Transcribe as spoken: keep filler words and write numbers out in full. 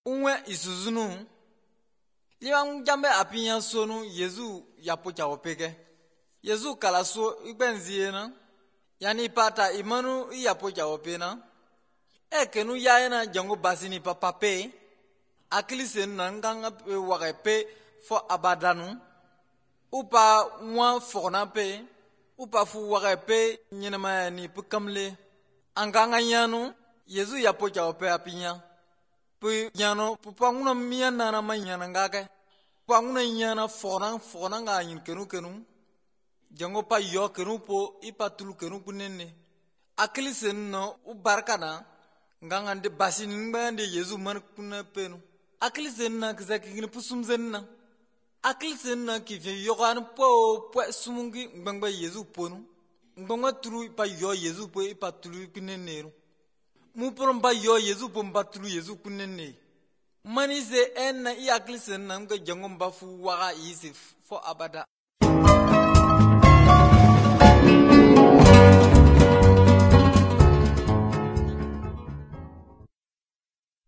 unwe isuzunu liang jambe apinya sonu Yesu yapo chawo peke Yesu kala so igbenziena yani pata imanu yapo chawo pena ekenu yaena jango basini papape akilisen nanganga pe warepe fo abadanu upa mwa fona pe upa fu warepe nyinama ni pukamle anganga nyanu Yesu yapo chawo pe apinya pe nyano pupa nguna miya nana manyana ngake pa nguna nyana fona fona nga yin kenu kenu jango pa yo kenu po ipa tulu kenu kunene akilisen no ubarkana nganga de basini ngande Yesu man kuna penu akilisen na kizaki ngini pusumzen na akilisen na kive yogan po po sumungi ngbangba Yesu ponu ngbangba tulu ipa yo Yesu po ipa tulu kunene mu poromba yo Yesu po mba tulu Yesu kunene mani se en na i akilisen na nga jango mba fu waga isif fo abada